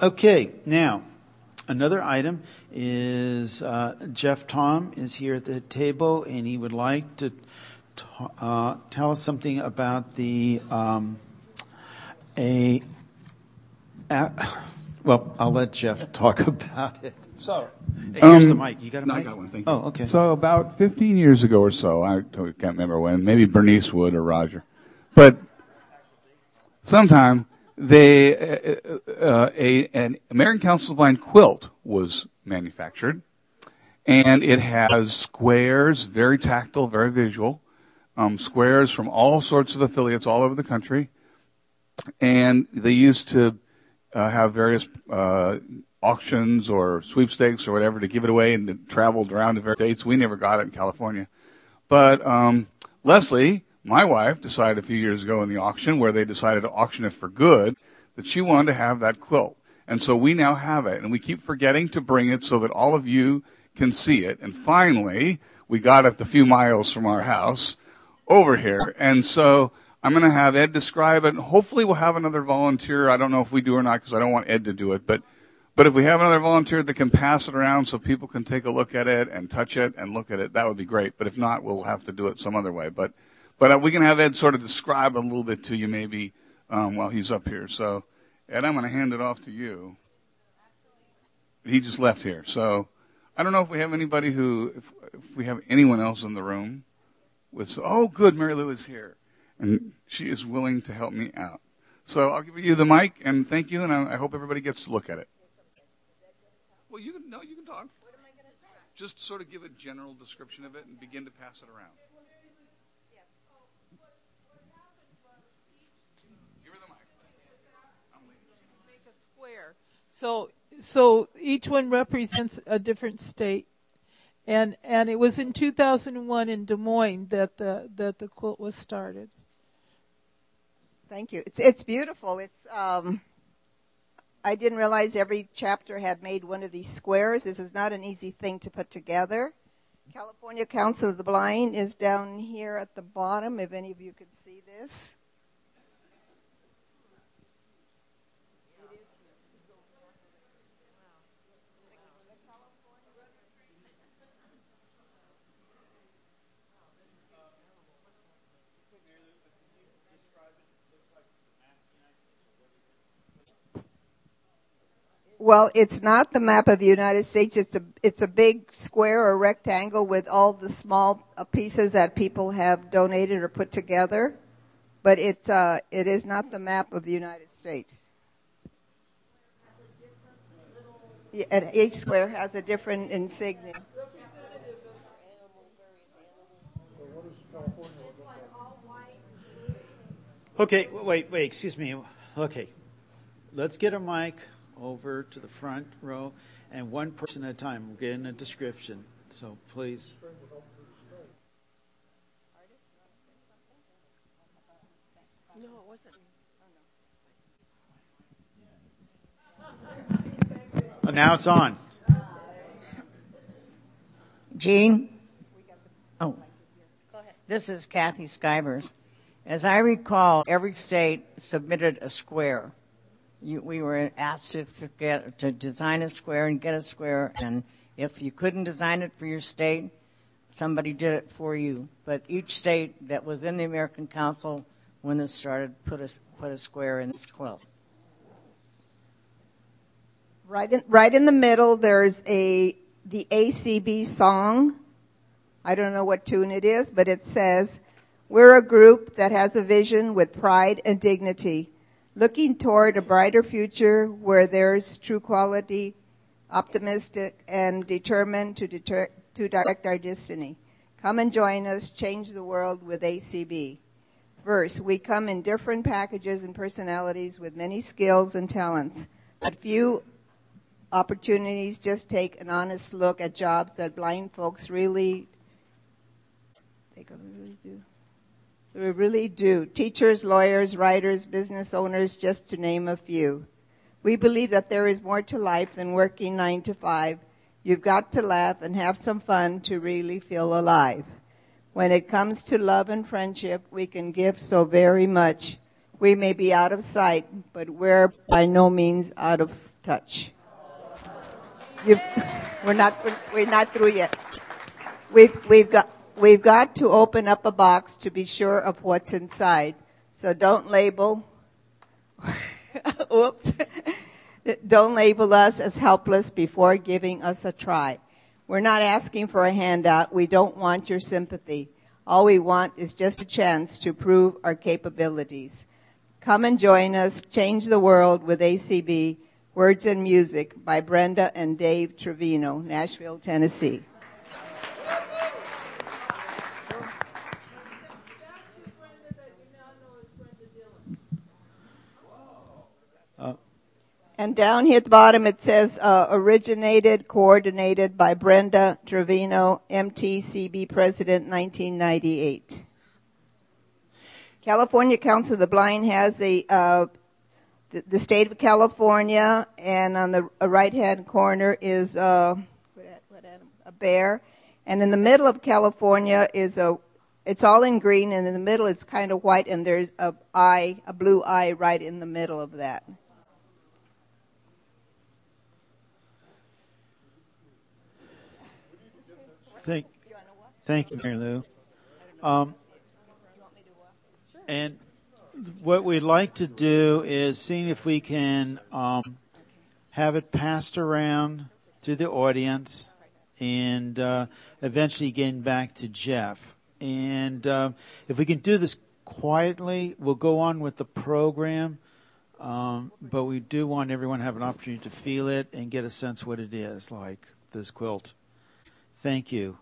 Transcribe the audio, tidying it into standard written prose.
Okay, now, another item is Jeff Tom is here at the table, and he would like to tell us something about the well, I'll let Jeff talk about it. So, here's the mic. You got a mic? I got one. Thank you. Oh, okay. So about 15 years ago or so, I can't remember when, maybe Bernice would or Roger, but sometime an American Council of the Blind quilt was manufactured, and it has squares, very tactile, very visual, squares from all sorts of affiliates all over the country, and they used to have various auctions or sweepstakes or whatever to give it away, and it traveled around to various states. We never got it in California. But Leslie, my wife, decided a few years ago in the auction, where they decided to auction it for good, that she wanted to have that quilt. And so we now have it, and we keep forgetting to bring it so that all of you can see it. And finally, we got it a few miles from our house over here. And so I'm going to have Ed describe it. Hopefully we'll have another volunteer. I don't know if we do or not, because I don't want Ed to do it. But if we have another volunteer that can pass it around so people can take a look at it and touch it and look at it, that would be great. But if not, we'll have to do it some other way. But we can have Ed sort of describe a little bit to you maybe while he's up here. So, Ed, I'm going to hand it off to you. He just left here. So I don't know if we have anybody if we have anyone else in the room. Oh, good, Mary Lou is here. And she is willing to help me out. So I'll give you the mic, and thank you, and I hope everybody gets to look at it. Well, you can talk. What am I going to say? Just sort of give a general description of it and begin to pass it around. Give her the mic. Make a square. So each one represents a different state. And it was in 2001 in Des Moines that the quilt was started. Thank you. It's beautiful. It's I didn't realize every chapter had made one of these squares. This is not an easy thing to put together. California Council of the Blind is down here at the bottom, if any of you could see this. Well, it's not the map of the United States. It's a big square or rectangle with all the small pieces that people have donated or put together, but it is not the map of the United States. Yeah, and each square has a different insignia. Okay, wait, excuse me. Okay, let's get a mic over to the front row, and one person at a time. We're getting a description, so please. No, it wasn't. Oh, now it's on. Gene? Oh, this is Kathy Skivers. As I recall, every state submitted a square. We were asked to design a square and get a square, and if you couldn't design it for your state, somebody did it for you. But each state that was in the American Council when this started put a square in this quilt. Right in the middle, there's the ACB song. I don't know what tune it is, but it says, "We're a group that has a vision with pride and dignity, looking toward a brighter future where there's true quality, optimistic, and determined to direct our destiny. Come and join us, change the world with ACB." Verse, we come in different packages and personalities with many skills and talents, but few opportunities. Just take an honest look at jobs that blind folks really do. We really do. Teachers, lawyers, writers, business owners, just to name a few. We believe that there is more to life than working 9 to 5. You've got to laugh and have some fun to really feel alive. When it comes to love and friendship, we can give so very much. We may be out of sight, but we're by no means out of touch. We're not through yet. We've got to open up a box to be sure of what's inside. So don't label. Oops. Don't label us as helpless before giving us a try. We're not asking for a handout. We don't want your sympathy. All we want is just a chance to prove our capabilities. Come and join us. Change the world with ACB. Words and Music by Brenda and Dave Trevino, Nashville, Tennessee. And down here at the bottom it says originated, coordinated by Brenda Trevino, MTCB President, 1998. California Council of the Blind has the state of California, and on the right-hand corner is a bear. And in the middle of California is it's all in green, and in the middle it's kind of white, and there's a blue eye right in the middle of that. Thank you, Mary Lou. And what we'd like to do is see if we can have it passed around to the audience and eventually getting back to Jeff. And if we can do this quietly, we'll go on with the program. But we do want everyone to have an opportunity to feel it and get a sense what it is, like this quilt. Thank you.